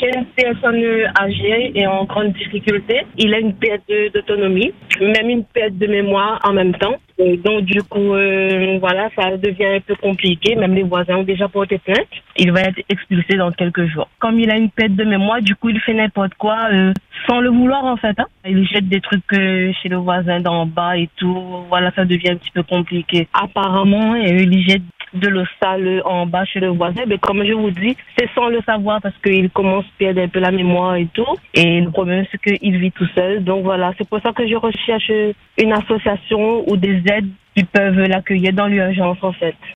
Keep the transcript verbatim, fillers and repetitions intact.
c'est une personne âgée et en grande difficulté. Il a une perte de- d'autonomie, même une perte de mémoire en même temps. Et donc, du coup, euh, voilà, ça devient un peu compliqué. Même les voisins ont déjà porté plainte. Il va être expulsé dans quelques jours. Comme il a une perte de mémoire, du coup, il fait n'importe quoi euh, sans le vouloir, en fait. Hein. Il jette des trucs euh, chez le voisin d'en bas et tout. Voilà, ça devient un petit peu compliqué. Apparemment, euh, il jette de l'eau sale en bas chez le voisin. Mais comme je vous dis, c'est sans le savoir parce qu'il commence à perdre un peu la mémoire et tout. Et le problème, c'est qu'il vit tout seul. Donc voilà, c'est pour ça que je recherche une association ou des aides qui peuvent l'accueillir dans l'urgence, en fait.